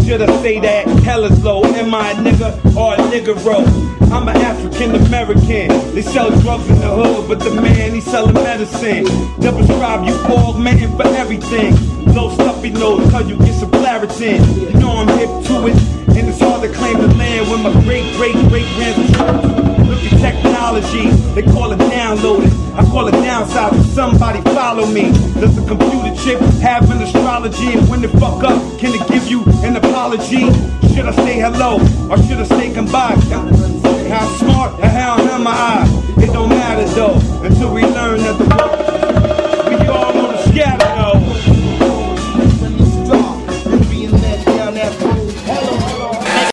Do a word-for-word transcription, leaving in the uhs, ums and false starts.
should I say that hell is low? Am I a nigga or a nigga roll? I'm an African American. They sell drugs in the hood, but the man, he selling medicine. They'll prescribe you augmenting for everything. Low stuffy nose, till you get some Claritin. You know I'm hip to it, and it's hard to claim the land when my great, great, great grandparents. Look at technology, they call it downloaded. I call it downside, somebody follow me. Does the computer chip have an astrology? And when the fuck up, can it give you an apology? Should I say hello, or should I say goodbye? How